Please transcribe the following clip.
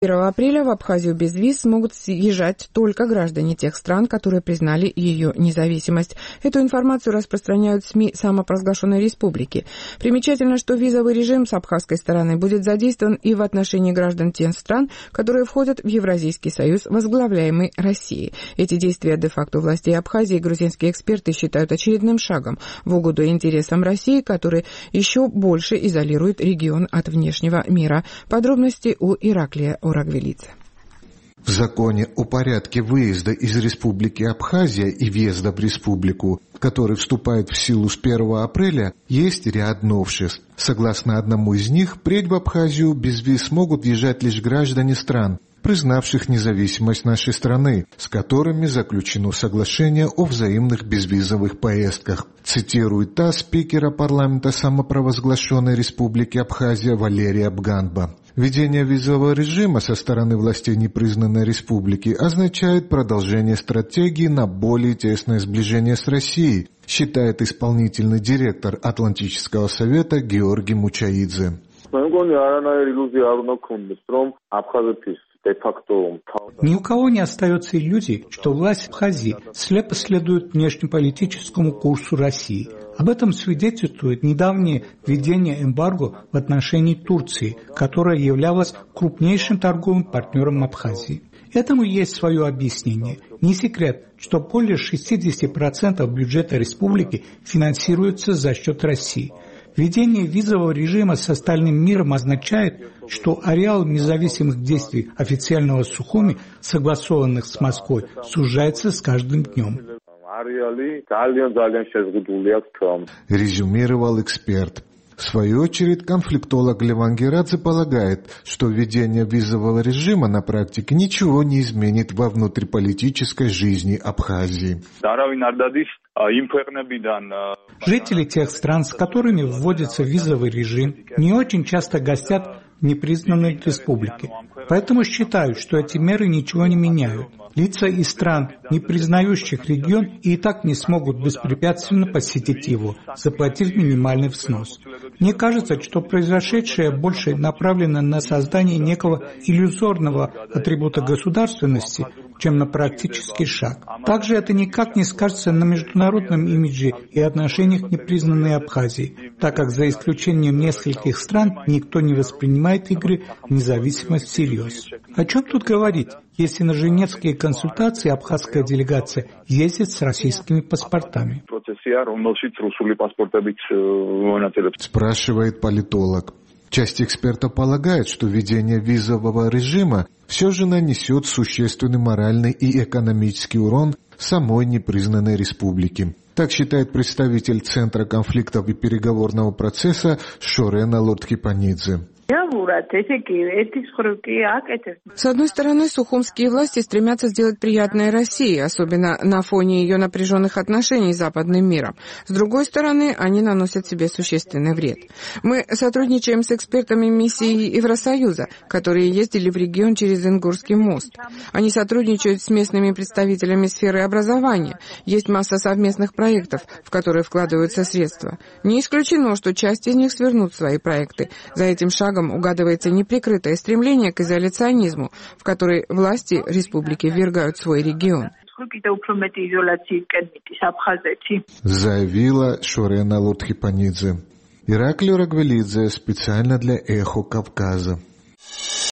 1 апреля в Абхазию без виз смогут съезжать только граждане тех стран, которые признали ее независимость. Эту информацию распространяют СМИ самопровозглашенной республики. Примечательно, что визовый режим с абхазской стороны будет задействован и в отношении граждан тех стран, которые входят в Евразийский союз, возглавляемый Россией. Эти действия де-факто властей Абхазии грузинские эксперты считают очередным шагом в угоду интересам России, который еще больше изолирует регион от внешнего мира. Подробности у Ираклия Орагвелидзе. В законе о порядке выезда из Республики Абхазия и въезда в республику, который вступает в силу с 1 апреля, есть ряд новшеств. Согласно одному из них, впредь в Абхазию без виз смогут въезжать лишь граждане стран, признавших независимость нашей страны, с которыми заключено соглашение о взаимных безвизовых поездках. Цитирует ТАСС спикера парламента самопровозглашенной Республики Абхазия Валерия Бганба. Введение визового режима со стороны властей непризнанной республики означает продолжение стратегии на более тесное сближение с Россией, считает исполнительный директор Атлантического совета Георгий Мучаидзе. Ни у кого не остается иллюзий, что власть Абхазии слепо следует внешнеполитическому курсу России. Об этом свидетельствует недавнее введение эмбарго в отношении Турции, которая являлась крупнейшим торговым партнером Абхазии. Этому есть свое объяснение. Не секрет, что более 60% бюджета республики финансируется за счет России. Введение визового режима с остальным миром означает, что ареал независимых действий официального Сухуми, согласованных с Москвой, сужается с каждым днем. Резюмировал эксперт. В свою очередь, конфликтолог Леван Герадзе полагает, что введение визового режима на практике ничего не изменит во внутриполитической жизни Абхазии. Жители тех стран, с которыми вводится визовый режим, не очень часто гостят в непризнанной республике. Поэтому считаю, что эти меры ничего не меняют. Лица из стран, не признающих регион, и так не смогут беспрепятственно посетить его, заплатив минимальный взнос. Мне кажется, что произошедшее больше направлено на создание некого иллюзорного атрибута государственности, чем на практический шаг. Также это никак не скажется на международном имидже и отношениях непризнанной Абхазии, так как за исключением нескольких стран никто не воспринимает игры в независимость всерьез. О чем тут говорить, если на женевские консультации абхазская делегация ездит с российскими паспортами? Спрашивает политолог. Часть экспертов полагает, что введение визового режима все же нанесет существенный моральный и экономический урон самой непризнанной республике. Так считает представитель Центра конфликтов и переговорного процесса Шорена Лордхипанидзе. С одной стороны, сухумские власти стремятся сделать приятное России, особенно на фоне ее напряженных отношений с западным миром. С другой стороны, они наносят себе существенный вред. Мы сотрудничаем с экспертами миссии Евросоюза, которые ездили в регион через Ингурский мост. Они сотрудничают с местными представителями сферы образования. Есть масса совместных проектов, в которые вкладываются средства. Не исключено, что часть из них свернут свои проекты. За этим шагом угадывается неприкрытое стремление к изоляционизму, в который власти республики ввергают свой регион. Заявила Шорена Лордхипанидзе. Ираклий Орагвелидзе специально для «Эхо Кавказа».